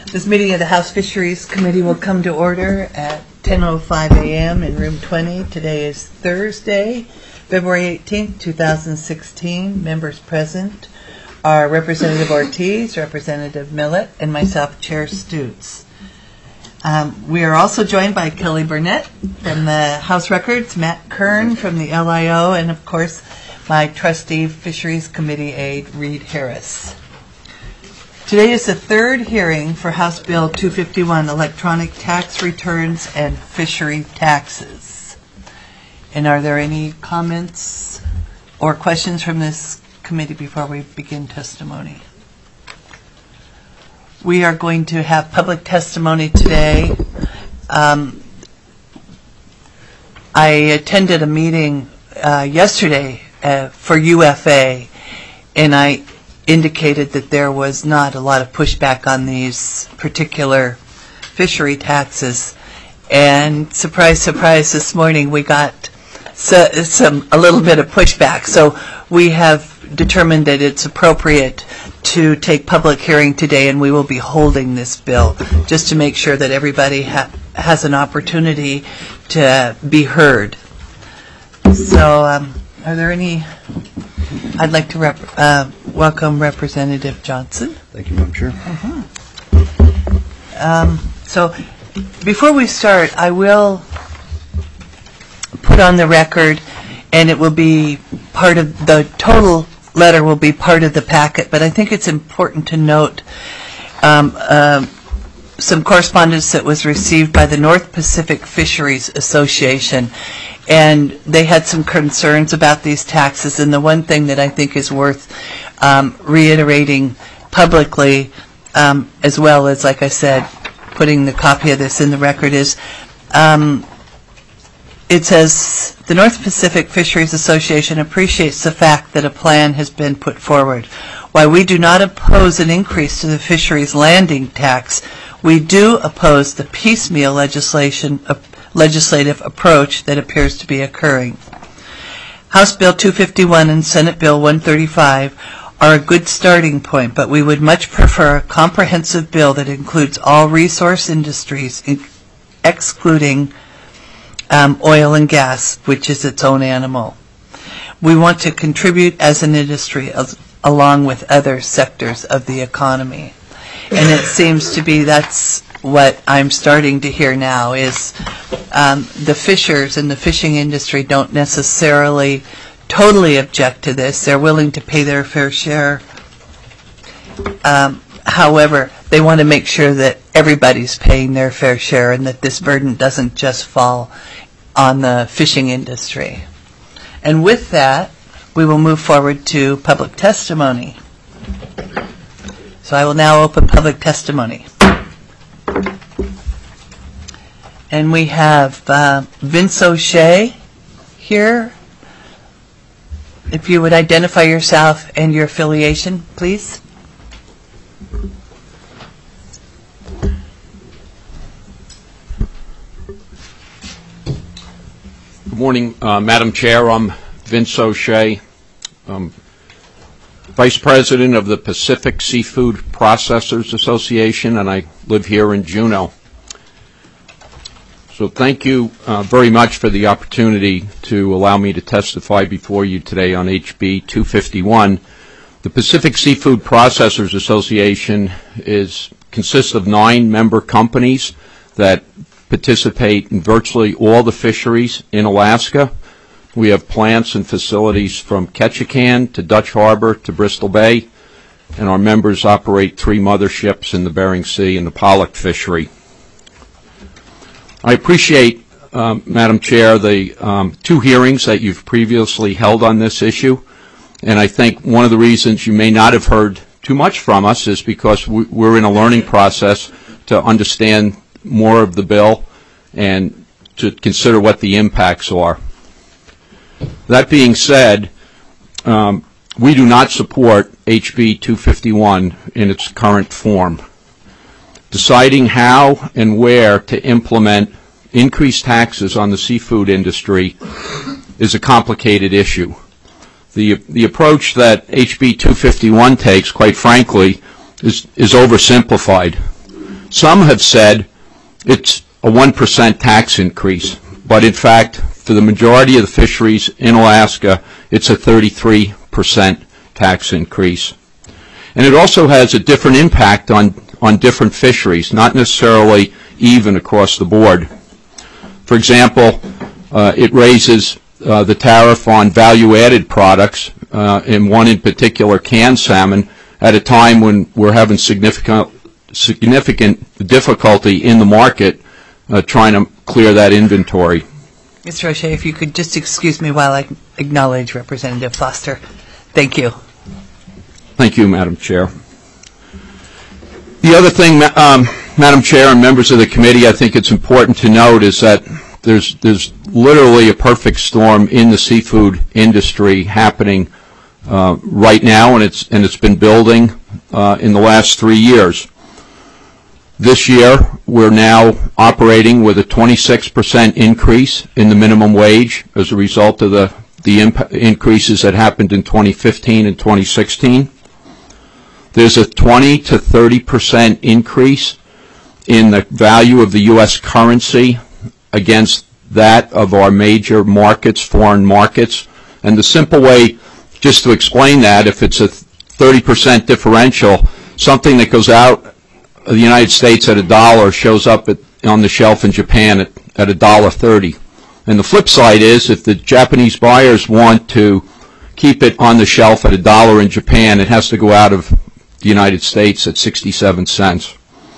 This meeting of the House Fisheries Committee will come to order at 10:05 a.m. in room 20. Today is Thursday, February 18th, 2016. Members present are Representative Ortiz, Representative Millett, and myself, Chair Stutz. We are also joined by Kelly Burnett from the House Records, Matt Kern from the LIO, and of course, my trustee Fisheries Committee aide, Reed Harris. Today is the third hearing for House Bill 251, Electronic Tax Returns and Fishery Taxes. And are there any comments or questions from this committee before we begin testimony? We are going to have public testimony today. I attended a meeting yesterday for UFA, and I indicated that there was not a lot of pushback on these particular fishery taxes. And surprise, surprise, this morning we got a little bit of pushback. So we have determined that it's appropriate to take public hearing today, and we will be holding this bill just to make sure that everybody has an opportunity to be heard. So are there any? I'd like to welcome Representative Johnson. Thank you, Madam Chair. So before we start, I will put on the record, and it will be part of the total letter will be part of the packet, but I think it's important to note some correspondence that was received by the North Pacific Fisheries Association, and they had some concerns about these taxes. And the one thing that I think is worth reiterating publicly, as well as, like I said, putting the copy of this in the record, is it says, the North Pacific Fisheries Association appreciates the fact that a plan has been put forward. While we do not oppose an increase to the fisheries landing tax, we do oppose the piecemeal legislative approach that appears to be occurring. House Bill 251 and Senate Bill 135 are a good starting point, but we would much prefer a comprehensive bill that includes all resource industries, excluding oil and gas, which is its own animal. We want to contribute as an industry along with other sectors of the economy. And it seems to be that's what I'm starting to hear now is the fishers and the fishing industry don't necessarily totally object to this. They're willing to pay their fair share. However, they want to make sure that everybody's paying their fair share and that this burden doesn't just fall on the fishing industry. And with that, we will move forward to public testimony. So I will now open public testimony. And we have Vince O'Shea here. If you would identify yourself and your affiliation, please. Good morning, Madam Chair. I'm Vince O'Shea, Vice President of the Pacific Seafood Processors Association, and I live here in Juneau. So thank you very much for the opportunity to allow me to testify before you today on HB 251. The Pacific Seafood Processors Association consists of 9 member companies that participate in virtually all the fisheries in Alaska. We have plants and facilities from Ketchikan to Dutch Harbor to Bristol Bay, and our members operate 3 motherships in the Bering Sea and the pollock fishery. I appreciate, Madam Chair, the 2 hearings that you've previously held on this issue, and I think one of the reasons you may not have heard too much from us is because we're in a learning process to understand more of the bill and to consider what the impacts are. That being said, we do not support HB 251 in its current form. Deciding how and where to implement increased taxes on the seafood industry is a complicated issue. The approach that HB 251 takes, quite frankly, is oversimplified. Some have said it's a 1% tax increase, but in fact, for the majority of the fisheries in Alaska, it's a 33% tax increase. And it also has a different impact on different fisheries, not necessarily even across the board. For example, it raises the tariff on value-added products, and one in particular, canned salmon, at a time when we're having significant difficulty in the market trying to clear that inventory. Mr. O'Shea, if you could just excuse me while I acknowledge Representative Foster. Thank you. Thank you, Madam Chair. The other thing, Madam Chair and members of the committee, I think it's important to note is that there's literally a perfect storm in the seafood industry happening right now, and it's been building in the last 3 years. This year, we're now operating with a 26% increase in the minimum wage as a result of the increases that happened in 2015 and 2016. There's a 20 to 30% increase in the value of the U.S. currency against that of our major markets, foreign markets. And the simple way just to explain that, if it's a 30% differential, something that goes out of the United States at $1 shows up on the shelf in Japan at $1.30. And the flip side is, if the Japanese buyers want to keep it on the shelf at $1 in Japan, it has to go out of the United States at 67 cents.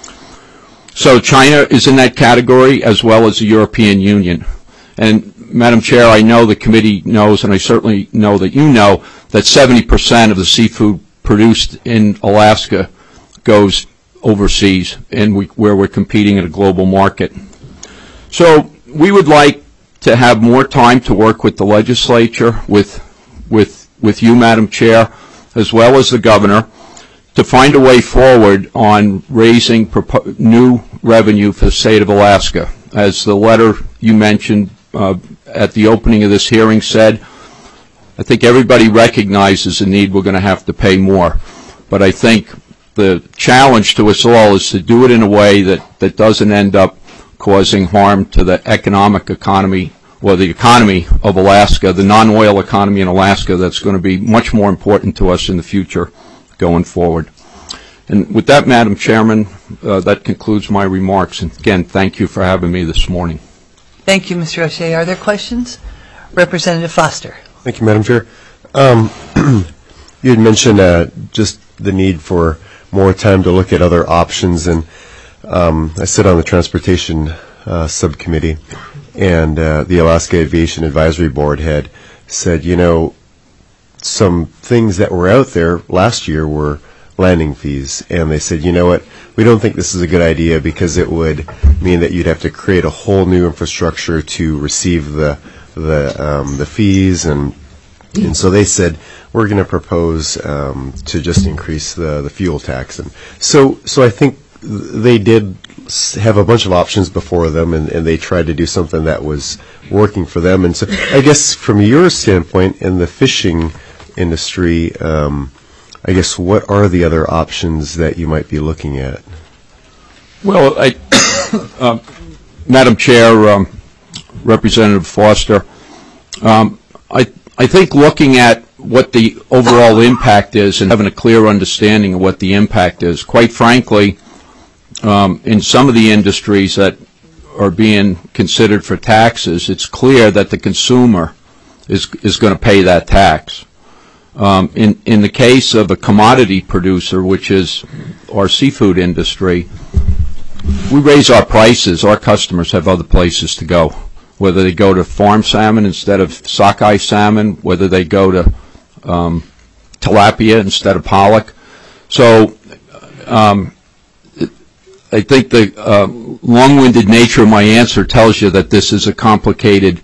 So China is in that category, as well as the European Union. And Madam Chair, I know the committee knows, and I certainly know that you know, that 70% of the seafood produced in Alaska goes overseas, and where we're competing in a global market. So we would like to have more time to work with the legislature, with you, Madam Chair, as well as the governor, to find a way forward on raising new revenue for the state of Alaska. As the letter you mentioned at the opening of this hearing said, I think everybody recognizes the need. We're going to have to pay more. But I think the challenge to us all is to do it in a way that doesn't end up causing harm to the economy, or the economy of Alaska, the non-oil economy in Alaska, that's going to be much more important to us in the future going forward. And with that, Madam Chairman, that concludes my remarks. And again, thank you for having me this morning. Thank you, Mr. O'Shea. Are there questions? Representative Foster. Thank you, Madam Chair. You had mentioned just the need for more time to look at other options, and I sit on the Transportation Subcommittee, and the Alaska Aviation Advisory Board had said, you know, some things that were out there last year were landing fees, and they said, you know what, we don't think this is a good idea because it would mean that you'd have to create a whole new infrastructure to receive the fees, and so they said, we're going to propose to just increase the fuel tax. And so I think they did have a bunch of options before them, and they tried to do something that was working for them. And so I guess from your standpoint in the fishing industry, I guess what are the other options that you might be looking at? Well, Madam Chair, Representative Foster, I think looking at what the overall impact is and having a clear understanding of what the impact is, quite frankly, in some of the industries that are being considered for taxes, it's clear that the consumer is going to pay that tax. In the case of a commodity producer, which is our seafood industry, we raise our prices. Our customers have other places to go, whether they go to farm salmon instead of sockeye salmon, whether they go to tilapia instead of pollock. So I think the long-winded nature of my answer tells you that this is a complicated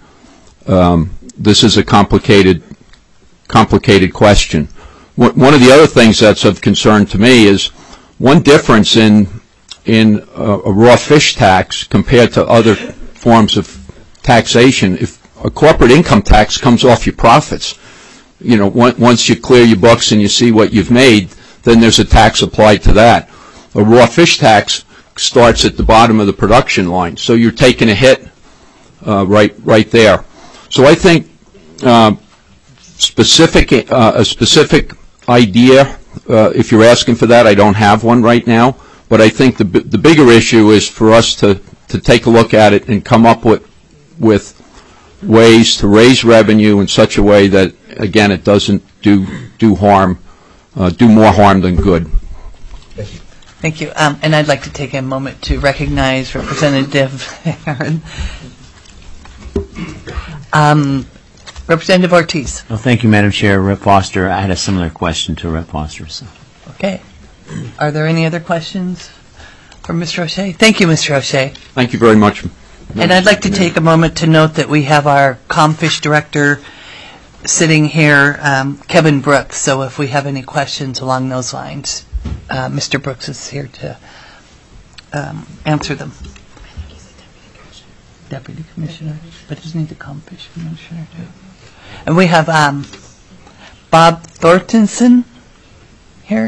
question. One of the other things that's of concern to me is one difference in a raw fish tax compared to other forms of taxation. If a corporate income tax comes off your profits, you know, once you clear your books and you see what you've made, then there's a tax applied to that. A raw fish tax starts at the bottom of the production line. So you're taking a hit right there. So I think a specific idea, if you're asking for that, I don't have one right now. But I think the bigger issue is for us to take a look at it and come up with ways to raise revenue in such a way that, again, it doesn't do more harm than good. Thank you. And I'd like to take a moment to recognize Representative Aaron. Representative Ortiz. Well, thank you, Madam Chair. Rep. Foster, I had a similar question to Rep. Foster. So. Okay. Are there any other questions for Mr. O'Shea? Thank you, Mr. O'Shea. Thank you very much. And I'd like to take a moment to note that we have our ComFish director sitting here, Kevin Brooks. So if we have any questions along those lines, Mr. Brooks is here to answer them. Deputy Commissioner, but isn't he the ComFish Commissioner too? And we have Bob Thorstensen here.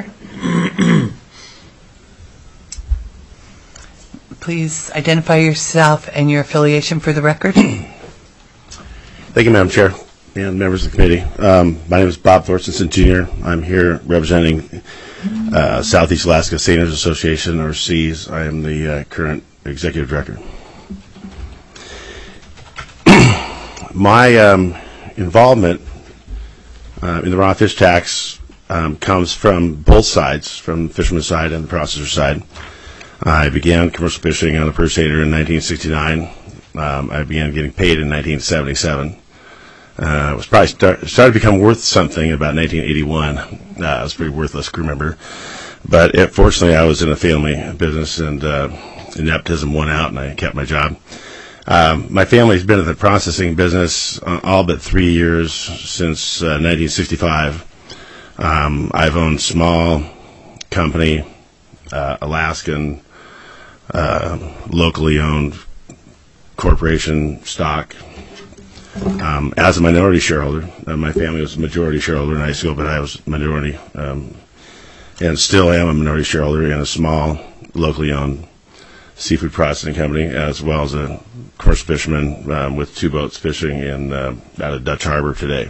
Please identify yourself and your affiliation for the record. Thank you, Madam Chair and members of the committee. My name is Bob Thorstensen, Jr. I'm here representing Southeast Alaska Seniors Association, or SEAS. I am the current executive director. My involvement in the raw fish tax comes from both sides, from the fisherman's side and the processor side. I began commercial fishing on the Pursader in 1969. I began getting paid in 1977. It was probably started to become worth something about 1981. I was a pretty worthless crew member. But fortunately, I was in a family business, and nepotism won out, and I kept my job. My family's been in the processing business all but 3 years since 1965. I've owned small company, Alaskan, locally owned corporation stock. As a minority shareholder, my family was a majority shareholder in ISO, but I was minority, and still am a minority shareholder in a small, locally owned seafood processing company, as well as a commercial fisherman with 2 boats fishing out of Dutch Harbor today.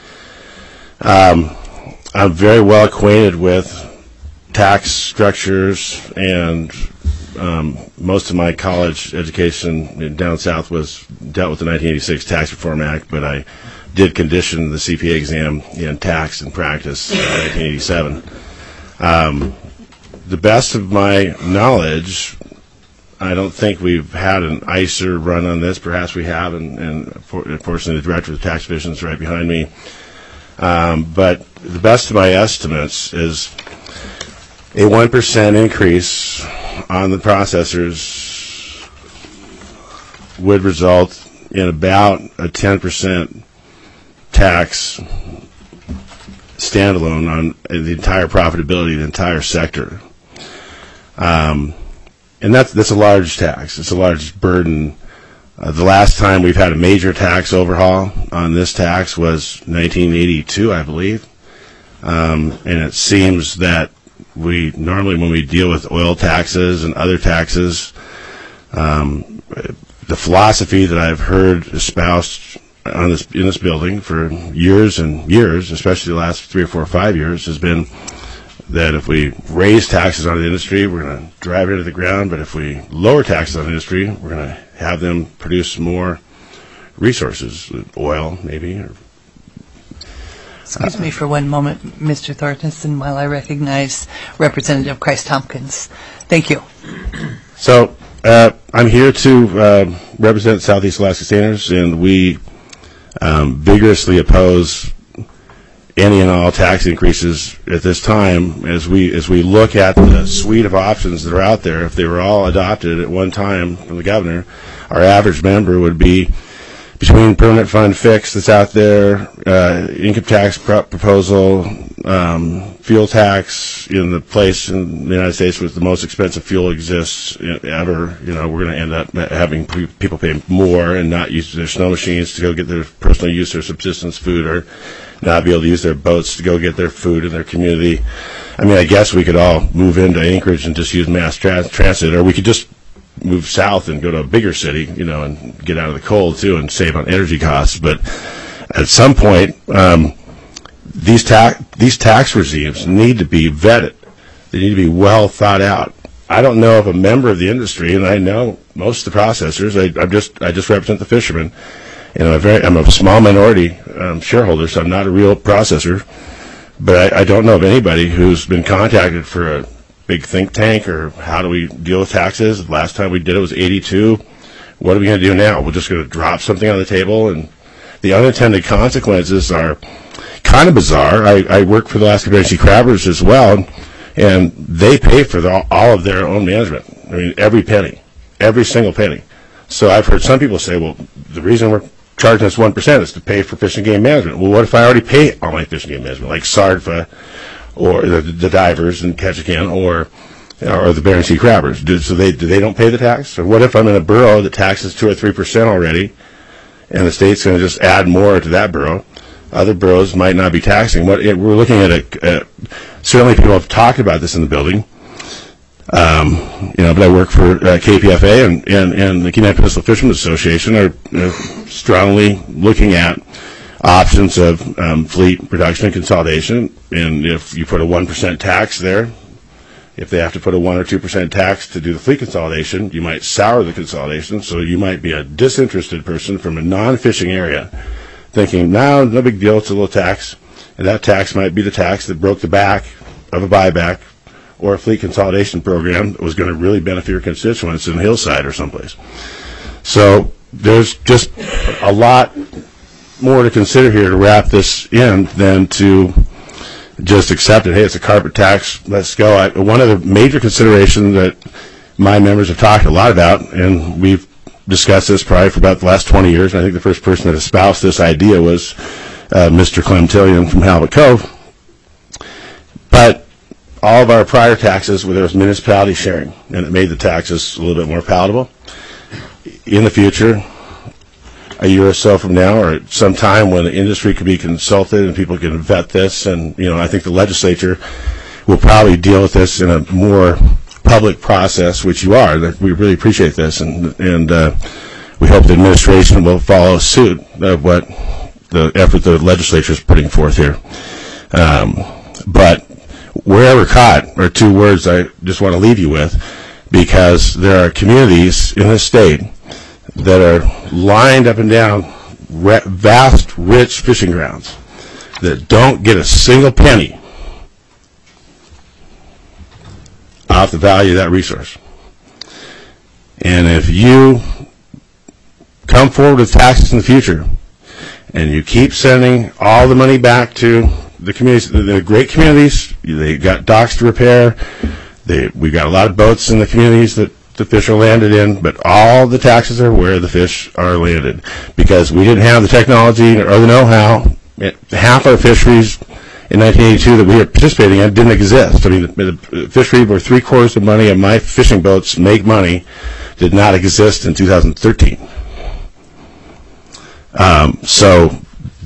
I'm very well acquainted with tax structures, and most of my college education down south dealt with the 1986 Tax Reform Act, but I did condition the CPA exam in tax and practice in 1987. The best of my knowledge, I don't think we've had an ICER run on this. Perhaps we have, and unfortunately the Director of the Tax Division is right behind me. But the best of my estimates is a 1% increase on the processors would result in about a 10% tax standalone on the entire profitability of the entire sector. And that's a large tax. It's a large burden. The last time we've had a major tax overhaul on this tax was 1982, I believe. And it seems that we normally, when we deal with oil taxes and other taxes, the philosophy that I've heard espoused in this building for years and years, especially the last 3 or 4 or 5 years, has been that if we raise taxes on the industry, we're going to drive it into the ground. But if we lower taxes on the industry, we're going to have them produce more resources, oil maybe. Excuse me for one moment, Mr. Thorstensen, while I recognize Representative Christ-Tompkins. Thank you. So I'm here to represent Southeast Alaska Seniors, and we vigorously oppose any and all tax increases at this time. As we look at the suite of options that are out there, if they were all adopted at one time from the governor, our average member would be between permanent fund fix that's out there, income tax proposal, fuel tax in the place in the United States with the most expensive fuel exists ever. We're going to end up having people pay more and not use their snow machines to go get their personal use or subsistence food, or not be able to use their boats to go get their food in their community. I mean, I guess we could all move into Anchorage and just use mass transit, or we could just move south and go to a bigger city, and get out of the cold too and save on energy costs. But at some point, these tax regimes need to be vetted. They need to be well thought out. I don't know if a member of the industry, and I know most of the processors. I just represent the fishermen, and I'm a small minority shareholder, so I'm not a real processor. But I don't know of anybody who's been contacted for a big think tank or how do we deal with taxes. The last time we did it was 82. What are we going to do now? We're just going to drop something on the table, and the unintended consequences are kind of bizarre. I work for the Alaska Bering Sea Crabbers as well, and they pay for all of their own management. I mean, every penny, every single penny. So I've heard some people say, well, the reason we're charging us 1% is to pay for fish and game management. Well, what if I already pay all my fish and game management, like SARDFA or the divers in Ketchikan or the Bering Sea Crabbers? Do they don't pay the tax? Or what if I'm in a borough that taxes 2 or 3% already, and the state's going to just add more to that borough? Other boroughs might not be taxing. We're looking at certainly people have talked about this in the building. But I work for KPFA and the Kenai Peninsula Fishermen's Association are strongly looking at options of fleet production and consolidation. And if you put a 1% tax there, if they have to put a 1 or 2% tax to do the fleet consolidation, you might sour the consolidation. So you might be a disinterested person from a non-fishing area thinking, no big deal, it's a little tax. And that tax might be the tax that broke the back of a buyback or a fleet consolidation program that was going to really benefit your constituents in Hillside or someplace. So there's just a lot more to consider here to wrap this in than to just accept it. Hey, it's a carpet tax, let's go. One of the major considerations that my members have talked a lot about, and we've discussed this probably for about the last 20 years, and I think the first person that espoused this idea was Mr. Clem Tillion from Halibut Cove. But all of our prior taxes, there was municipality sharing, and it made the taxes a little bit more palatable. In the future, a year or so from now, or at some time when the industry could be consulted and people can vet this, and I think the legislature will probably deal with this in a more public process, which you are. That we really appreciate this, and we hope the administration will follow suit of what the effort the legislature is putting forth here. But wherever caught are two words I just want to leave you with, because there are communities in this state that are lined up and down vast, rich fishing grounds that don't get a single penny off the value of that resource. And if you come forward with taxes in the future and you keep sending all the money back to the communities, the great communities, they got docks to repair, we've got a lot of boats in the communities that the fish are landed in, but all the taxes are where the fish are landed, because we didn't have the technology or the know-how. Half our fisheries in 1982 that we were participating in didn't exist. I mean, the fishery where 3/4 of money of my fishing boats make money did not exist in 2013. So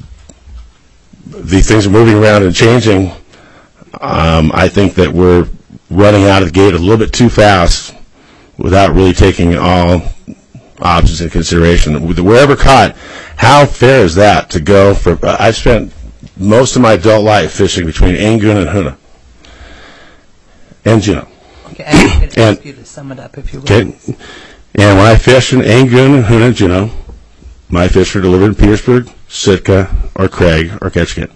these things are moving around and changing. I think that we're running out of the gate a little bit too fast without really taking all options into consideration. Wherever caught, how fair is that to go for? I've spent most of my adult life fishing between Angoon and Hoonah and Juneau. Okay, I'm going to ask you to sum it up if you will. Okay. And when I fish in Angoon and Hoonah and Juneau, my fish are delivered in Petersburg, Sitka, or Craig, or Ketchikan.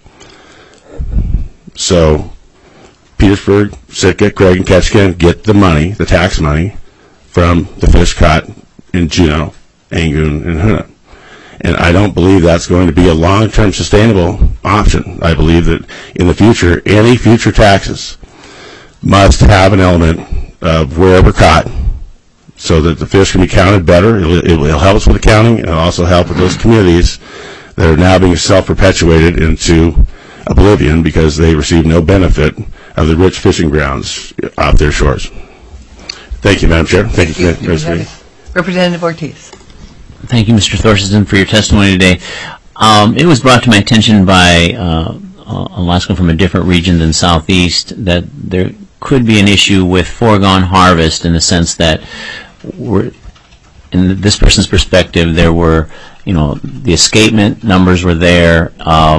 So Petersburg, Sitka, Craig, and Ketchikan get the money, the tax money, from the fish caught in Juneau, Angoon, and Hoonah. And I don't believe that's going to be a long-term sustainable option. I believe that in the future, any future taxes must have an element of wherever caught, so that the fish can be counted better. It will help us with accounting, and it'll also help with those communities that are now being self-perpetuated into oblivion because they receive no benefit of the rich fishing grounds off their shores. Thank you, Madam Chair. Thank you, Representative Ortiz. Thank you, Mr. Thorstensen, for your testimony today. It was brought to my attention by Alaskan from a different region than Southeast, that there could be an issue with foregone harvest in the sense that in this person's perspective, there were, the escapement numbers were there,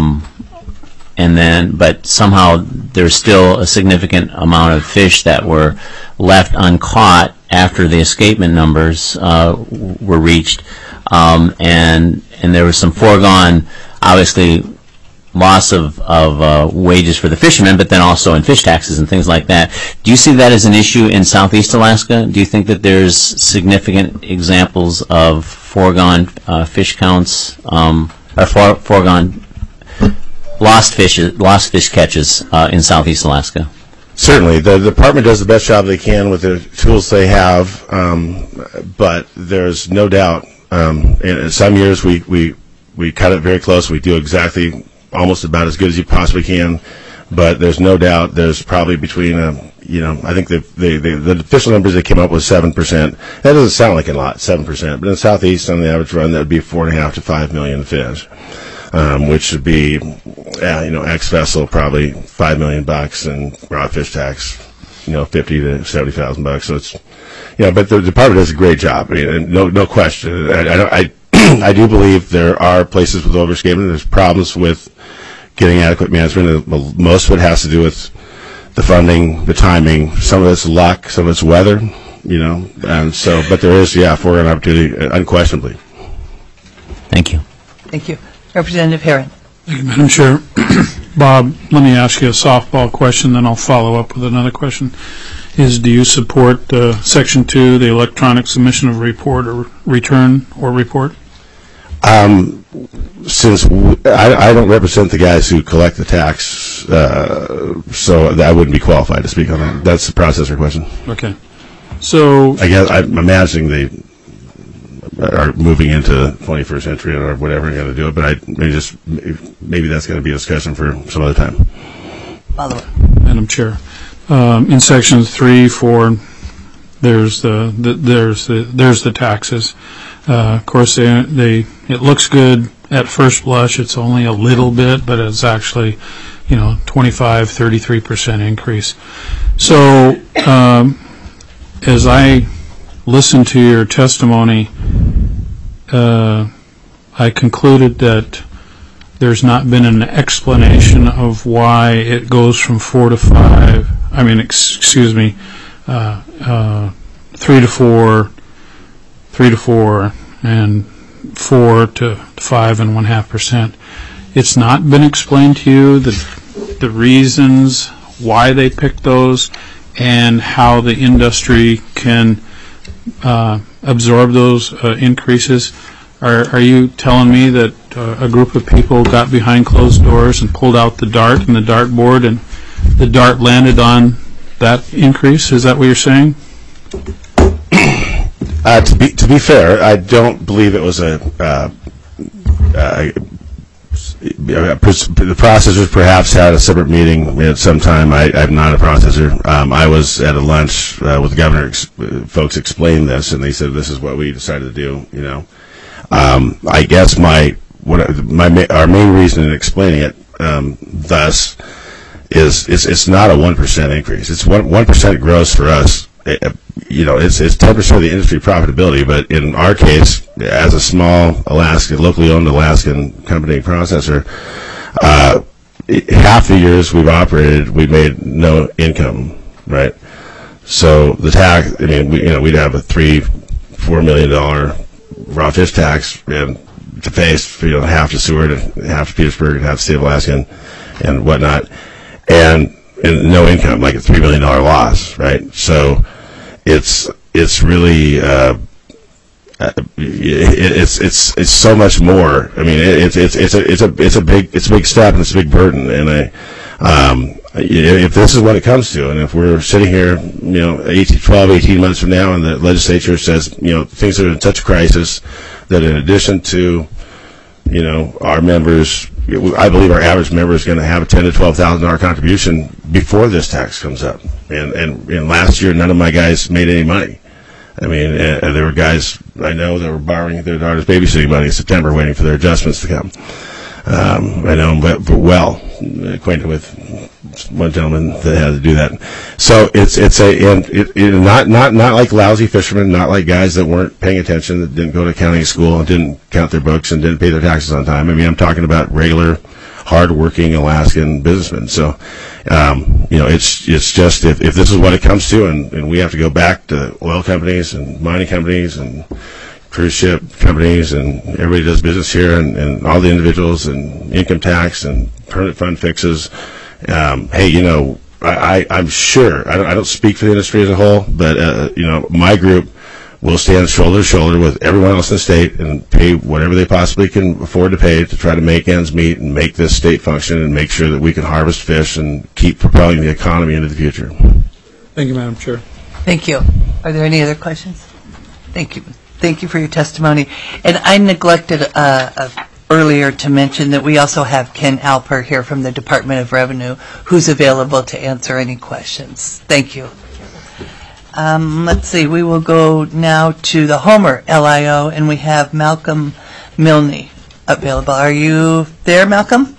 but somehow there's still a significant amount of fish that were left uncaught after the escapement numbers were reached, and there was some foregone, obviously, loss of wages for the fishermen, but then also in fish taxes and things like that. Do you see that as an issue in Southeast Alaska? Do you think that there's significant examples of foregone fish counts, or foregone lost fish catches in Southeast Alaska? Certainly, the department does the best job they can with the tools they have, but there's no doubt. In some years we cut it very close. We do exactly almost about as good as you possibly can, but there's no doubt there's probably between I think the official numbers they came up with 7%. That doesn't sound like a lot, 7%, but in the Southeast on the average run that would be 4.5 to 5 million fish, which would be ex vessel probably $5 million and raw fish tax $50,000 to $70,000. So it's but the department does a great job. I mean, no question. I do believe there are places with overescapement. There's problems with getting adequate management. Most of it has to do with the funding, the timing. Some of it's luck, some of it's weather, and so, but there is, foregone opportunity, unquestionably. Thank you. Thank you. Representative Herron. Thank you, Madam Chair. Bob, let me ask you a softball question, then I'll follow up with another question. Do you support Section 2, the electronic submission of report or return or report? Since I don't represent the guys who collect the tax, so I wouldn't be qualified to speak on that. That's the processor question. Okay. So I guess I'm imagining they are moving into the 21st century or whatever you're going to do it, but maybe that's going to be a discussion for some other time. Follow up. Madam Chair, in Section 3, 4, there's the taxes. Of course, it looks good at first blush. It's only a little bit, but it's actually, 33% increase. So, as I listened to your testimony, I concluded that there's not been an explanation of why it goes from 3 to 4, 3 to 4, and 4 to 5.5%. It's not been explained to you the reasons why they picked those and how the industry can absorb those increases. Are you telling me that a group of people got behind closed doors and pulled out the dart and the dartboard, and the dart landed on that increase? Is that what you're saying? To be fair, I don't believe it was the processors perhaps had a separate meeting at some time. I'm not a processor. I was at a lunch with the governor. Folks explained this, and they said this is what we decided to do. I guess our main reason in explaining it thus is it's not a 1% increase. It's 1% gross for us. It's 10% of the industry profitability, but in our case, as a small locally owned Alaskan company processor, half the years we've operated, we made no income, right? So the tax, we'd have a $3-4 million raw fish tax and to face, half to Seward and half to Petersburg and half to State of Alaska and whatnot, and no income, like a $3 million loss, right? So it's really it's so much more. I mean, it's a big step and it's a big burden. And if this is what it comes to, and if we're sitting here, 18 months from now, and the legislature says, things are in such a crisis that in addition to, our members, I believe our average member is going to have a $10,000 to $12,000 contribution before this tax comes up. And last year, none of my guys made any money. I mean, there were guys I know that were borrowing their daughter's babysitting money in September, waiting for their adjustments to come. I know him but well, acquainted with one gentleman that had to do that. So it's not like lousy fishermen, not like guys that weren't paying attention, that didn't go to accounting school and didn't count their books and didn't pay their taxes on time. I mean, I'm talking about regular, hard-working Alaskan businessmen. So, it's just if this is what it comes to, and we have to go back to oil companies and mining companies and cruise ship companies, and everybody does business here, and all the individuals, and income tax and permanent fund fixes. Hey, I'm sure, I don't speak for the industry as a whole, but, my group will stand shoulder to shoulder with everyone else in the state and pay whatever they possibly can afford to pay to try to make ends meet and make this state function and make sure that we can harvest fish and keep propelling the economy into the future. Thank you, Madam Chair. Thank you. Are there any other questions? Thank you. Thank you for your testimony. And I neglected earlier to mention that we also have Ken Alper here from the Department of Revenue, who's available to answer any questions. Thank you. Let's see. We will go now to the Homer LIO, and we have Malcolm Milne available. Are you there, Malcolm?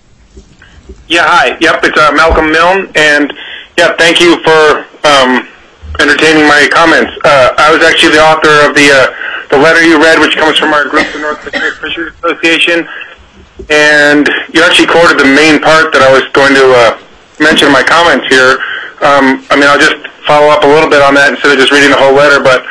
Yeah, hi. Yep, it's Malcolm Milne, and yeah, thank you for entertaining my comments. I was actually the author of the letter you read, which comes from our group, the North Pacific Fisheries Association, and you actually quoted the main part that I was going to mention in my comments here. I'll just follow up a little bit on that instead of just reading the whole letter, but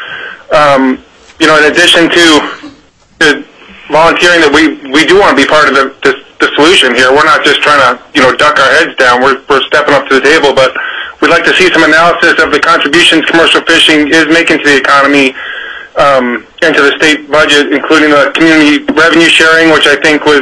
in addition to volunteering that we do want to be part of the solution here. We're not just trying to duck our heads down. We're stepping up to the table, but we'd like to see some analysis of the contributions commercial fishing is making to the economy and to the state budget, including the community revenue sharing, which I think was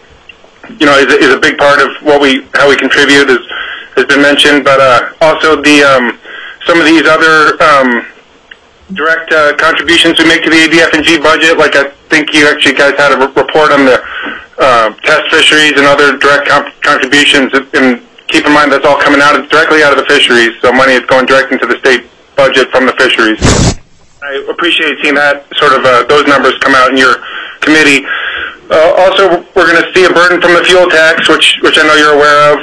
is a big part of how we contribute, has been mentioned, but also some of these other direct contributions we make to the ADF&G budget. Like I think you actually guys had a report on the test fisheries and other direct contributions. And keep in mind that's all coming directly out of the fisheries, so money is going direct into the state budget from the fisheries. I appreciate seeing that sort of those numbers come out in your committee. Also, we're going to see a burden from the fuel tax, which I know you're aware of,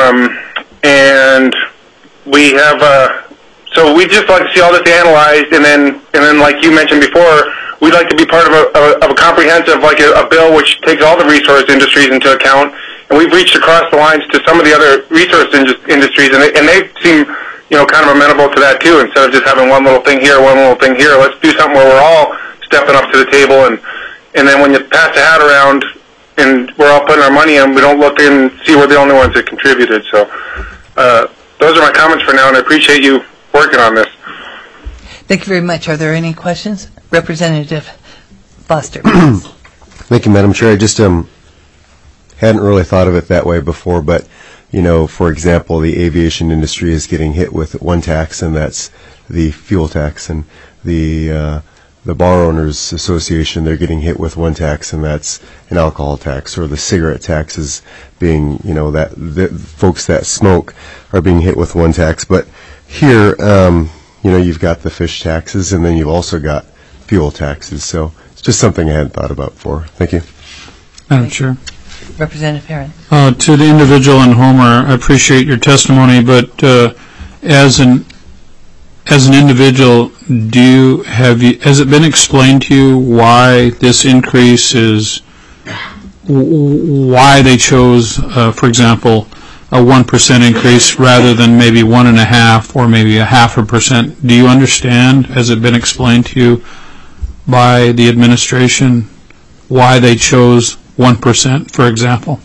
and we have. So we'd just like to see all this analyzed, and then like you mentioned before, we'd like to be part of a comprehensive, like a bill which takes all the resource industries into account. And we've reached across the lines to some of the other resource industries, and they seem kind of amenable to that too. Instead of just having one little thing here, one little thing here, let's do something where we're all stepping up to the table, and then when you pass the hat around and we're all putting our money in, we don't look and see we're the only ones that contributed. So those are my comments for now, and I appreciate you working on this. Thank you very much. Are there any questions? Representative Foster. Thank you, Madam Chair. I just hadn't really thought of it that way before, but for example, the aviation industry is getting hit with one tax, and that's the fuel tax, and the Bar Owners Association, they're getting hit with one tax, and that's an alcohol tax, or the cigarette tax is being, that the folks that smoke are being hit with one tax. But here, you've got the fish taxes, and then you've also got fuel taxes. So it's just something I hadn't thought about before. Thank you. Madam Chair. Representative Herron. To the individual in Homer, I appreciate your testimony, but as an individual, has it been explained to you why this increase is, why they chose, for example, a 1% increase rather than maybe 1.5% or maybe 0.5%? Do you understand, has it been explained to you by the administration why they chose 1%, for example?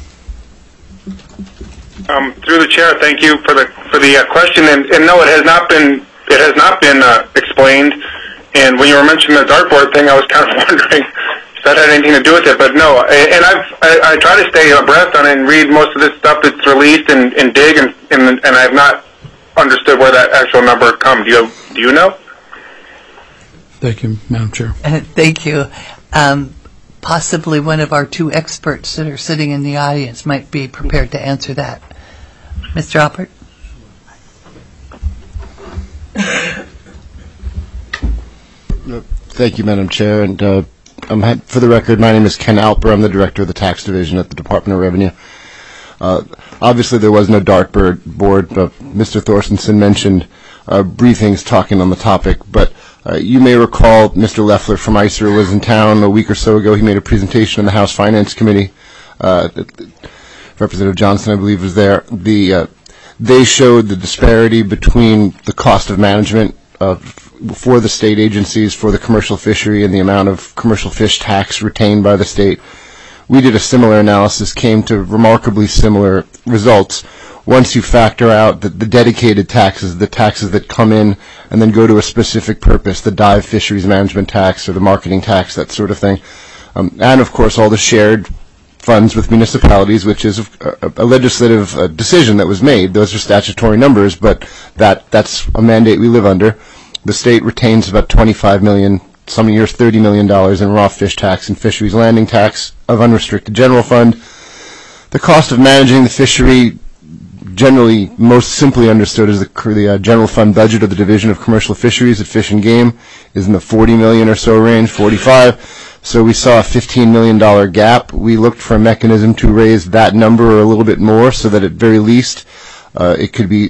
Through the chair, thank you for the question. And no, it has not been explained. And when you were mentioning the dartboard thing, I was kind of wondering if that had anything to do with it. But no, and I try to stay abreast on it and read most of this stuff that's released and dig, and I have not understood where that actual number comes. Do you know? Thank you, Madam Chair. Thank you. Possibly one of our two experts that are sitting in the audience might be prepared to answer that. Mr. Alpert? Thank you, Madam Chair, and For the record, my name is Ken Alper. I'm the director of the tax division at the Department of Revenue. Obviously, there was no dartboard, but Mr. Thorstensen mentioned briefings talking on the topic. But you may recall Mr. Leffler from ICER was in town a week or so ago. He made a presentation in the House Finance Committee. Representative Johnson, I believe, was there. They showed the disparity between the cost of management for the state agencies for the commercial fishery and the amount of commercial fish tax retained by the state. We did a similar analysis, came to remarkably similar results. Once you factor out the dedicated taxes, the taxes that come in and then go to a specific purpose, the dive fisheries management tax or the marketing tax, that sort of thing, and of course all the shared funds with municipalities, which is a legislative decision that was made. Those are statutory numbers, but that's a mandate we live under. The state retains about $25 million, some years $30 million in raw fish tax and fisheries landing tax of unrestricted general fund. The cost of managing the fishery, generally most simply understood as the general fund budget of the Division of Commercial Fisheries at Fish and Game, is in the $40 million or so range, 45. So we saw a $15 million gap. We looked for a mechanism to raise that number a little bit more so that at very least it could be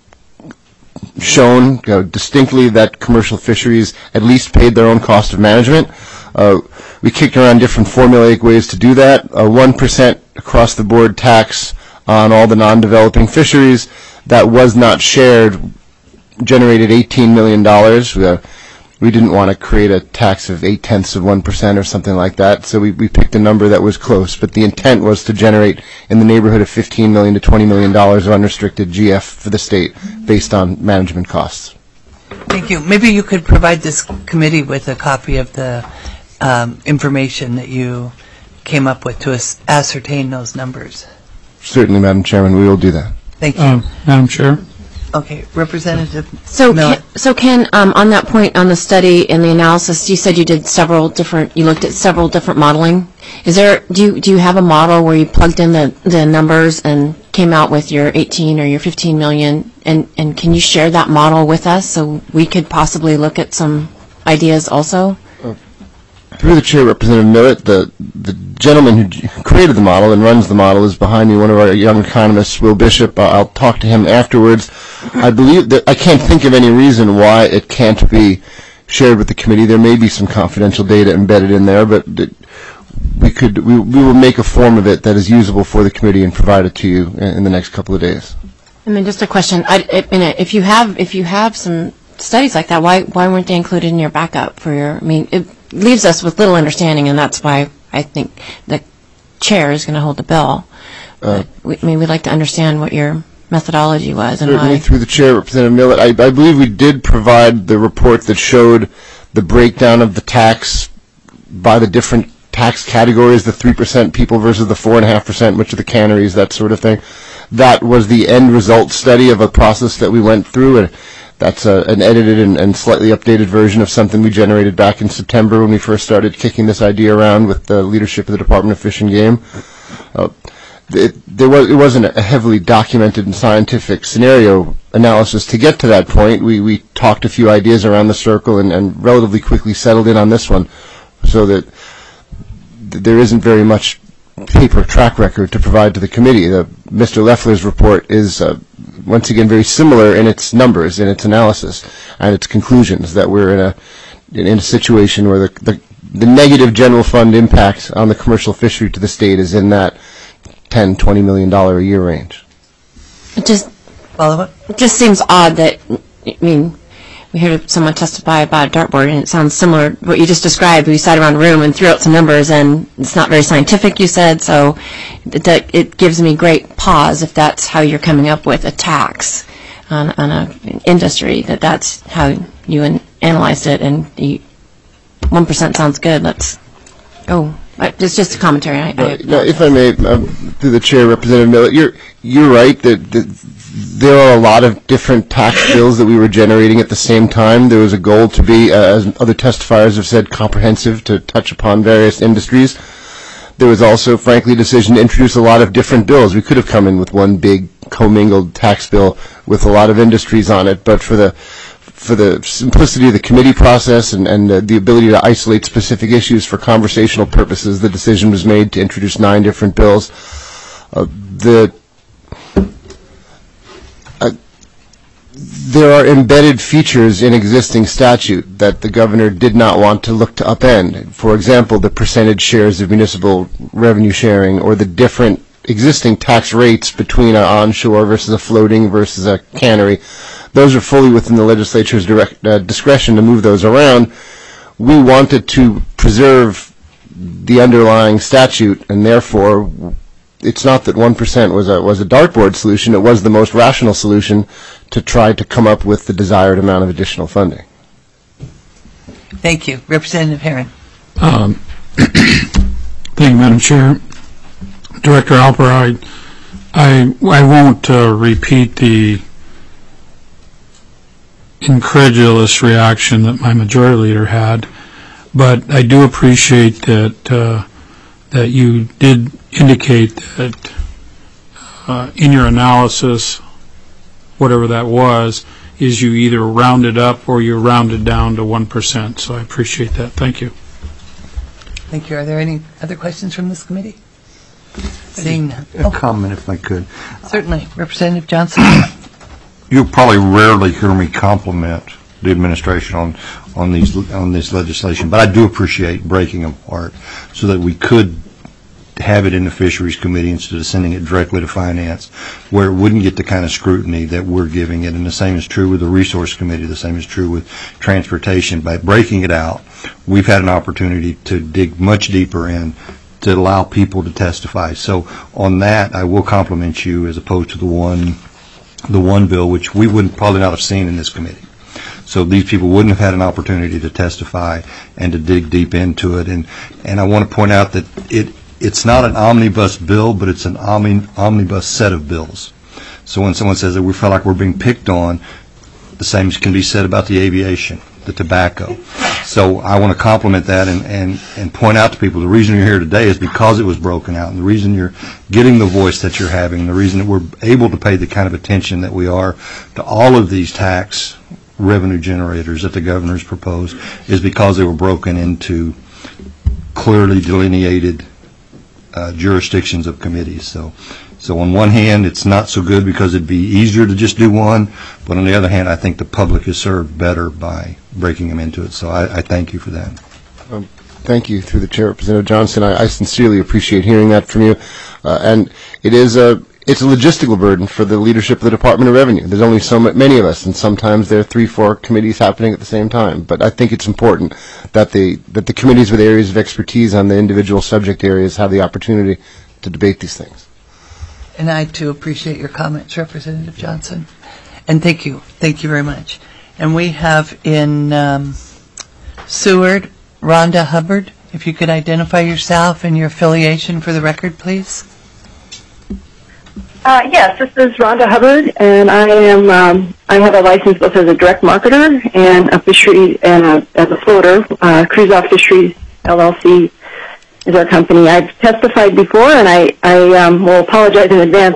shown distinctly that commercial fisheries at least paid their own cost of management. We kicked around different formulaic ways to do that. 1% across the board tax on all the non-developing fisheries that was not shared generated $18 million. We didn't want to create a tax of 0.8% or something like that, so we picked a number that was close. But the intent was to generate in the neighborhood of $15 million to $20 million of unrestricted GF for the state based on management costs. Thank you. Maybe you could provide this committee with a copy of the information that you came up with to ascertain those numbers. Certainly, Madam Chairman, we will do that. Thank you. Madam Chair? Okay, Representative Millett. So Ken, on that point, on the study and the analysis, you said you looked at several different modeling. Do you have a model where you plugged in the numbers and came out with your 18 or your 15 million, and can you share that model with us so we could possibly look at some ideas also? Through the chair, Representative Millett, the gentleman who created the model and runs the model is behind me, one of our young economists, Will Bishop. I'll talk to him afterwards. I believe that I can't think of any reason why it can't be shared with the committee. There may be some confidential data embedded in there, but we will make a form of it that is usable for the committee and provide it to you in the next couple of days. And then just a question: if you have some studies like that, why weren't they included in your backup for your? It leaves us with little understanding, and that's why I think the chair is going to hold the bill. We'd like to understand what your methodology was and certainly why. Through the chair, Representative Millett, I believe we did provide the report that showed the breakdown of the tax by the different tax categories, the 3% people versus the 4.5%, which are the canneries, that sort of thing. That was the end result study of a process that we went through, and that's an edited and slightly updated version of something we generated back in September when we first started kicking this idea around with the leadership of the Department of Fish and Game. It wasn't a heavily documented and scientific scenario analysis to get to that point. We talked a few ideas around the circle and relatively quickly settled in on this one, so that there isn't very much paper track record to provide to the committee. Mr. Leffler's report is once again very similar in its numbers, in its analysis, and its conclusions that we're in a situation where the negative general fund impact on the commercial fishery to the state is in that $10, $20 million a year range. It just follow-up? It just seems odd that, we heard someone testify about a dartboard, and it sounds similar to what you just described. We sat around a room and threw out some numbers, and it's not very scientific, you said, so it gives me great pause if that's how you're coming up with a tax on an industry, that's how you analyzed it, and 1% sounds good. Let's go. It's just a commentary. If I may, through the chair, Representative Millett, you're right that there are a lot of different tax bills that we were generating at the same time. There was a goal to be, as other testifiers have said, comprehensive, to touch upon various industries. There was also, frankly, a decision to introduce a lot of different bills. We could have come in with one big commingled tax bill with a lot of industries on it, but for for the simplicity of the committee process and the ability to isolate specific issues for conversational purposes, the decision was made to introduce 9 different bills. There are embedded features in existing statute that the governor did not want to look to upend. For example, the percentage shares of municipal revenue sharing, or the different existing tax rates between an onshore versus a floating versus a cannery. Those are fully within the legislature's discretion to move those around. We wanted to preserve the underlying statute, and therefore it's not that 1% was a dartboard solution. It was the most rational solution to try to come up with the desired amount of additional funding. Thank you. Representative Herron. Thank you, Madam Chair. Director Alper, I won't repeat the incredulous reaction that my majority leader had, but I do appreciate that that you did indicate that in your analysis, whatever that was, is you either rounded up or you rounded down to 1%. So I appreciate that. Thank you. Thank you. Are there any other questions from this committee? Seeing none. A comment, if I could. Certainly. Representative Johnson. You'll probably rarely hear me compliment the administration on this legislation, but I do appreciate breaking them apart so that we could have it in the Fisheries Committee instead of sending it directly to Finance, where it wouldn't get the kind of scrutiny that we're giving it. And the same is true with the Resource Committee. The same is true with Transportation. By breaking it out, we've had an opportunity to dig much deeper in to allow people to testify. So on that, I will compliment you as opposed to the one bill, which we wouldn't probably not have seen in this committee. So these people wouldn't have had an opportunity to testify and to dig deep into it. And I want to point out that it's not an omnibus bill, but it's an omnibus set of bills. So when someone says that we feel like we're being picked on, the same can be said about the aviation, the tobacco. So I want to compliment that and point out to people the reason you're here today is because it was broken out, and the reason you're getting the voice that you're having, and the reason that we're able to pay the kind of attention that we are to all of these tax revenue generators that the governor's proposed is because they were broken into clearly delineated jurisdictions of committees. So on one hand, it's not so good because it'd be easier to just do one, but on the other hand, I think the public is served better by breaking them into it. So I thank you for that. Thank you, through the chair, Representative Johnson. I sincerely appreciate hearing that from you. And it's a logistical burden for the leadership of the Department of Revenue. There's only so many of us, and sometimes there are 3-4 committees happening at the same time. But I think it's important that the committees with areas of expertise on the individual subject areas have the opportunity to debate these things. And I, too, appreciate your comments, Representative Johnson. And thank you. Thank you very much. And we have in Seward, Rhonda Hubbard. If you could identify yourself and your affiliation for the record, please. Yes, this is Rhonda Hubbard, and I have a license both as a direct marketer and a fishery and as a floater. Cruise Off Fisheries LLC is our company. I've testified before, and I will apologize in advance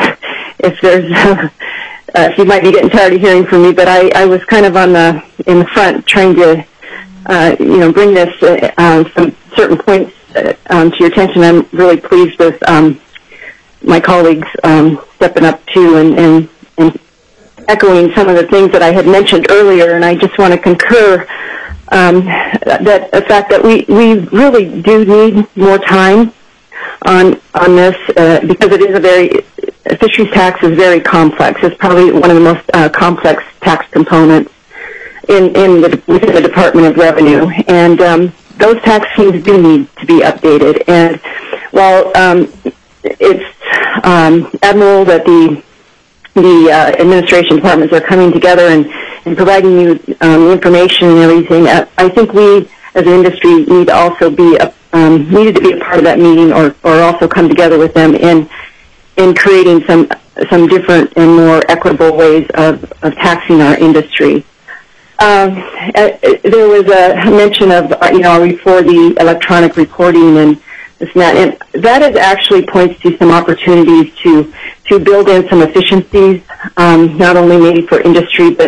if you might be getting tired of hearing from me. But I was kind of in the front trying to bring this some certain points to your attention. I'm really pleased with my colleagues stepping up too and echoing some of the things that I had mentioned earlier, and I just want to concur that the fact that we really do need more time on this because it is fisheries tax is very complex. It's probably one of the most complex tax components within the Department of Revenue, and those tax schemes do need to be updated. And while it's admirable that the administration departments are coming together and providing you information and everything, I think we as an industry need to also needed to be a part of that meeting or also come together with them in creating some different and more equitable ways of taxing our industry. There was a mention of for the electronic reporting and this and that, and that actually points to some opportunities to build in some efficiencies, not only maybe for industry but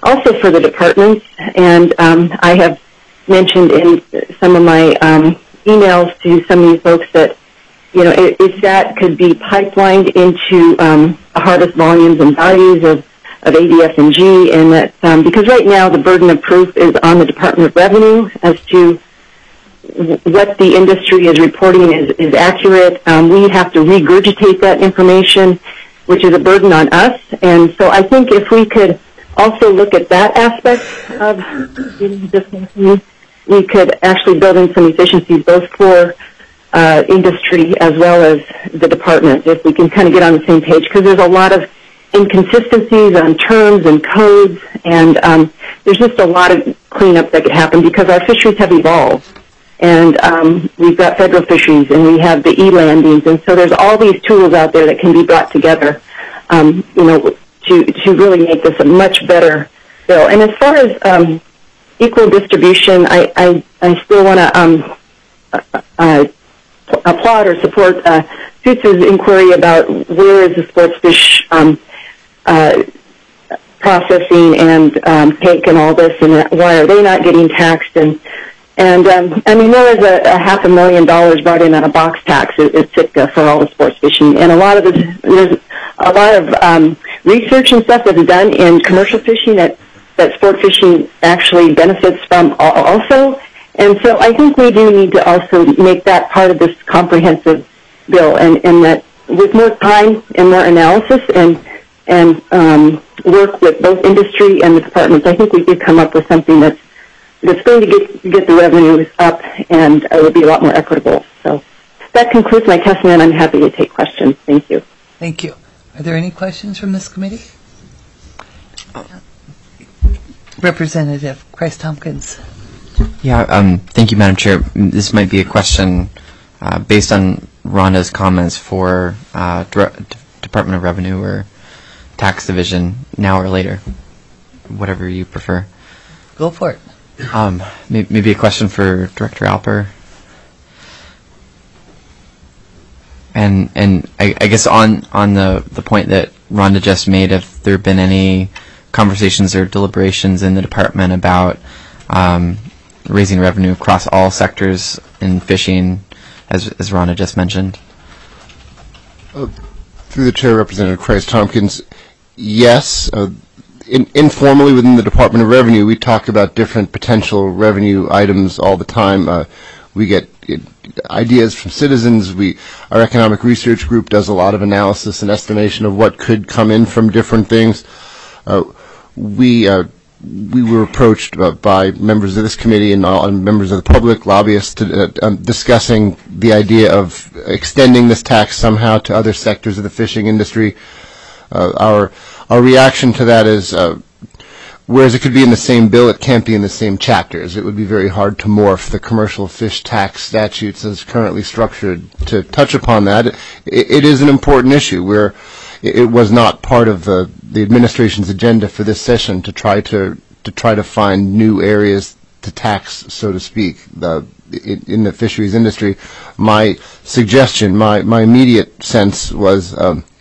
also for the departments. And I have mentioned in some of my emails to some of these folks that, if that could be pipelined into harvest volumes and values of ADS&G, and that because right now the burden of proof is on the Department of Revenue as to what the industry is reporting is accurate. We have to regurgitate that information, which is a burden on us. And so I think if we could also look at that aspect of this, we could actually build in some efficiencies both for industry as well as the department, if we can kind of get on the same page, because there's a lot of inconsistencies on terms and codes, and there's just a lot of cleanup that could happen because our fisheries have evolved. And we've got federal fisheries, and we have the e-landings, and so there's all these tools out there that can be brought together, to really make this a much better bill. And as far as equal distribution, I still want to applaud or support Suits' inquiry about where is the sports fish processing and take and all this, and why are they not getting taxed? And there was a $500,000 brought in on a box tax at Sitka for all the sports fishing, and there's a lot of research and stuff that's done in commercial fishing that sport fishing actually benefits from also. And so I think we do need to also make that part of this comprehensive bill, and that with more time and more analysis and work with both industry and the departments, I think we could come up with something that's going to get the revenues up, and it would be a lot more equitable. So that concludes my testimony, and I'm happy to take questions. Thank you. Thank you. Are there any questions from this committee? Representative Christ-Tompkins. Yeah, thank you, Madam Chair. This might be a question based on Rhonda's comments for Department of Revenue or Tax Division, now or later, whatever you prefer. Go for it. Maybe a question for Director Alper. And I guess on the point that Rhonda just made, if there have been any conversations or deliberations in the department about raising revenue across all sectors in fishing, as Rhonda just mentioned. Through the chair, Representative Christ-Tompkins, yes. Informally within the Department of Revenue, we talk about different potential revenue items all the time. We get ideas from citizens. Our economic research group does a lot of analysis and estimation of what could come in from different things. We were approached by members of this committee and members of the public, lobbyists, discussing the idea of extending this tax somehow to other sectors of the fishing industry. Our reaction to that is, whereas it could be in the same bill, it can't be in the same chapters. It would be very hard to morph the commercial fish tax statutes as currently structured to touch upon that. It is an important issue where it was not part of the administration's agenda for this session to try to find new areas to tax, so to speak, in the fisheries industry. My suggestion, my immediate sense was,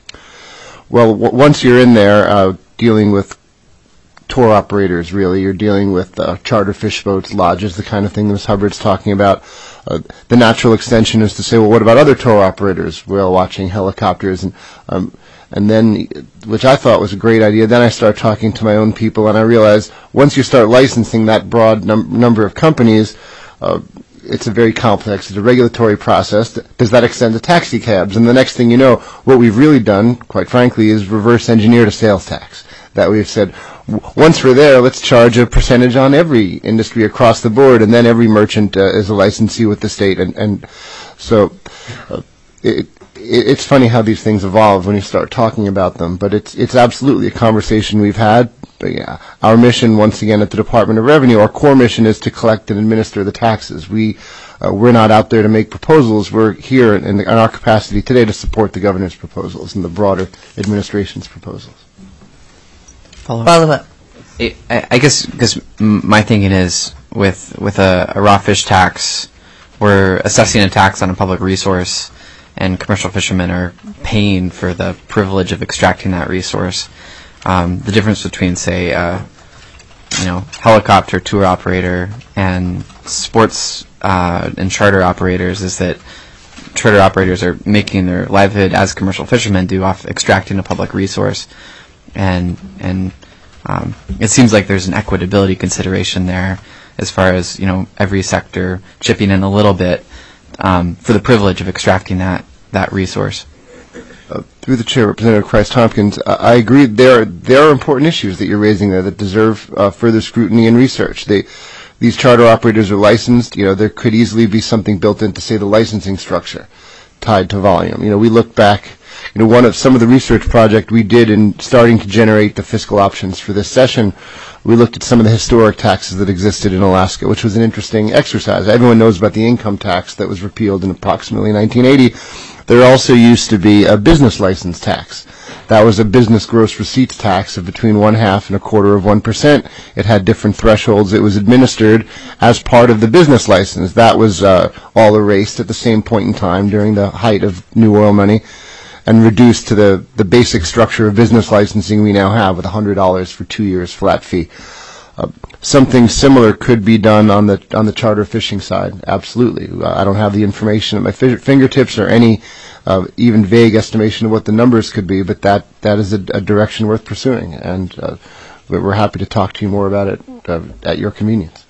once you're in there dealing with tour operators, really, you're dealing with charter fish boats, lodges, the kind of thing Ms. Hubbard's talking about. The natural extension is to say, well, what about other tour operators, whale watching, helicopters, and then, which I thought was a great idea. Then I started talking to my own people, and I realized once you start licensing that broad number of companies, it's a very complex, it's a regulatory process. Does that extend to taxi cabs? And the next thing you know, what we've really done, quite frankly, is reverse engineer a sales tax. That we've said, once we're there, let's charge a percentage on every industry across the board, and then every merchant is a licensee with the state. And so it's funny how these things evolve when you start talking about them, but it's absolutely a conversation we've had. But yeah, our mission, once again, at the Department of Revenue, our core mission is to collect and administer the taxes. We're not out there to make proposals. We're here in our capacity today to support the governor's proposals and the broader administration's proposals. Follow up. I guess because my thinking is with a raw fish tax, we're assessing a tax on a public resource, and commercial fishermen are paying for the privilege of extracting that resource. The difference between, say, helicopter tour operator and sports and charter operators is that charter operators are making their livelihood as commercial fishermen do off extracting a public resource, and it seems like there's an equitability consideration there as far as every sector chipping in a little bit for the privilege of extracting that resource. Through the chair, Representative Christ-Tompkins, I agree there are important issues that you're raising there that deserve further scrutiny and research. These charter operators are licensed. There could easily be something built into, say, the licensing structure tied to volume. We look back, some of the research project we did in starting to generate the fiscal options for this session, we looked at some of the historic taxes that existed in Alaska, which was an interesting exercise. Everyone knows about the income tax that was repealed in approximately 1980. There also used to be a business license tax. That was a business gross receipts tax of between 1/2 and 1/4%. It had different thresholds. It was administered as part of the business license. That was all erased at the same point in time during the height of new oil money and reduced to the basic structure of business licensing we now have with $100 for 2 years flat fee. Something similar could be done on the charter fishing side. Absolutely. I don't have the information at my fingertips or any even vague estimation of what the numbers could be, but that is a direction worth pursuing, and we're happy to talk to you more about it at your convenience.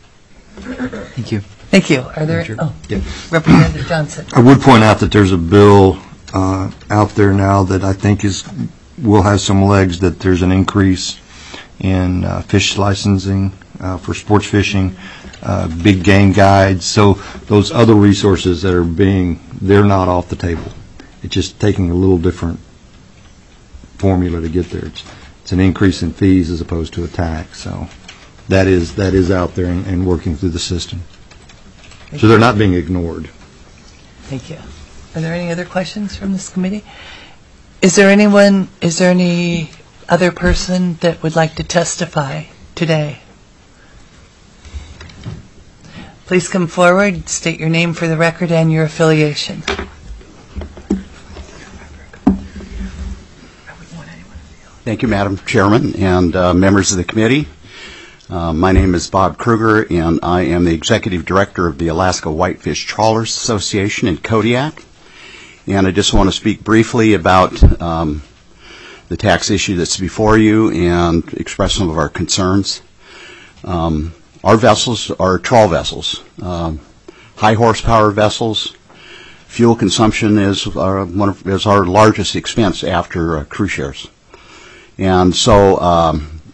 Thank you. Thank you. Are there? Representative Johnson. I would point out that there's a bill out there now that I think will have some legs. That there's an increase in fish licensing for sports fishing, big game guides. So those other resources that are they're not off the table. It's just taking a little different formula to get there. It's an increase in fees as opposed to a tax. So that is out there and working through the system. So they're not being ignored. Thank you. Are there any other questions from this committee? Is there any other person that would like to testify today? Please come forward, state your name for the record and your affiliation. Thank you, Madam Chairman and members of the committee. My name is Bob Kruger, and I am the Executive Director of the Alaska Whitefish Trawlers Association in Kodiak. And I just want to speak briefly about the tax issue that's before you and express some of our concerns. Our vessels are trawl vessels, high horsepower vessels. Fuel consumption is our largest expense after cruise shares, and so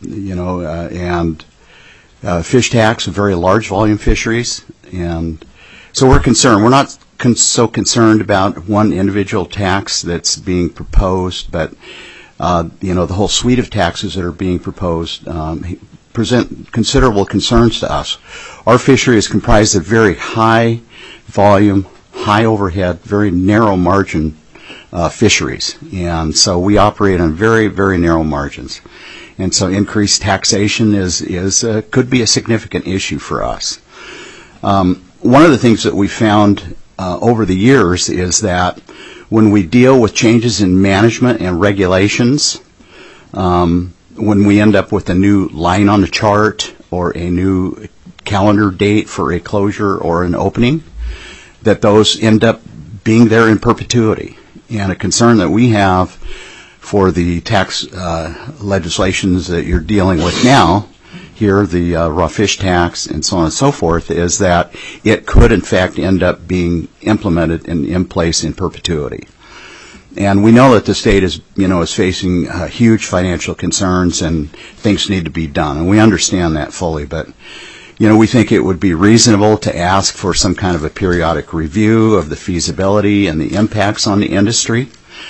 fish tax, very large volume fisheries, and so we're concerned. We're not so concerned about one individual tax that's being proposed, but the whole suite of taxes that are being proposed present considerable concerns to us. Our fishery is comprised of very high volume, high overhead, very narrow margin fisheries, and so we operate on very, very narrow margins. And so increased taxation could be a significant issue for us. One of the things that we found over the years is that when we deal with changes in management and regulations, when we end up with a new line on the chart or a new calendar date for a closure or an opening, that those end up being there in perpetuity. And a concern that we have for the tax legislations that you're dealing with now, here, the raw fish tax and so on and so forth, is that it could in fact end up being implemented and in place in perpetuity. And we know that the state is facing huge financial concerns and things need to be done, and we understand that fully. But we think it would be reasonable to ask for some kind of a periodic review of the feasibility and the impacts on the industry.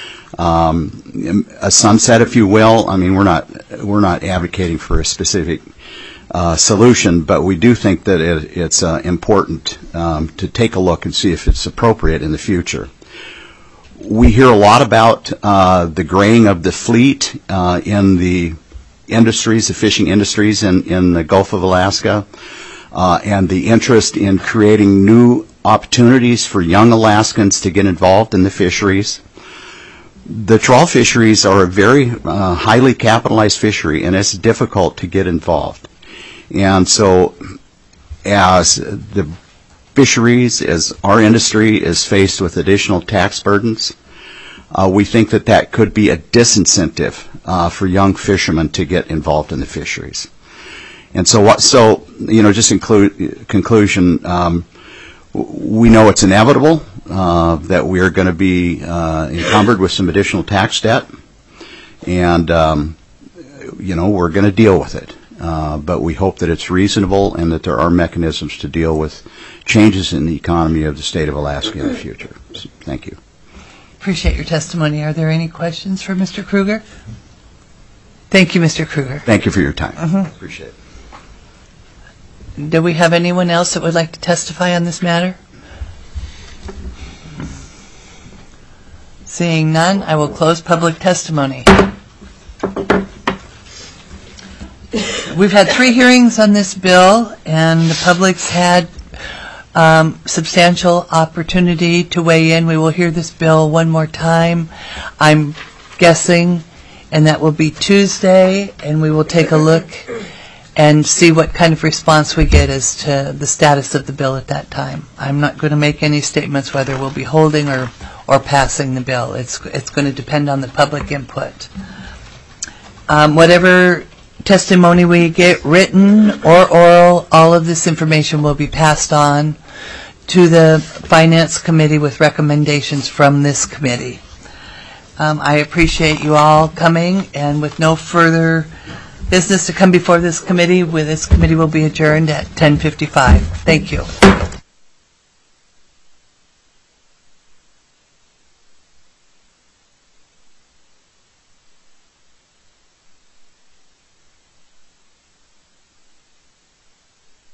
A sunset, if you will. I mean, we're not advocating for a specific solution, but we do think that it's important to take a look and see if it's appropriate in the future. We hear a lot about the graying of the fleet in the industries, the fishing industries in the Gulf of Alaska, and the interest in creating new opportunities for young Alaskans to get involved in the fisheries. The trawl fisheries are a very highly capitalized fishery, and it's difficult to get involved. And so as the fisheries, as our industry is faced with additional tax burdens, we think that that could be a disincentive for young fishermen to get involved in the fisheries. And so, just in conclusion, we know it's inevitable that we are going to be encumbered with some additional tax debt, and we're going to deal with it. But we hope that it's reasonable and that there are mechanisms to deal with changes in the economy of the state of Alaska in the future. So, thank you. Appreciate your testimony. Are there any questions for Mr. Kruger? Thank you, Mr. Kruger. Thank you for your time. Appreciate it. Do we have anyone else that would like to testify on this matter? Seeing none, I will close public testimony. We've had 3 hearings on this bill, and the public's had substantial opportunity to weigh in. We will hear this bill one more time, I'm guessing, and that will be Tuesday, and we will take a look and see what kind of response we get as to the status of the bill at that time. I'm not going to make any statements whether we'll be holding or passing the bill. It's going to depend on the public input. Whatever testimony we get, written or oral, all of this information will be passed on to the Finance Committee with recommendations from this committee. I appreciate you all coming, and with no further business to come before this committee will be adjourned at 10:55. Thank you.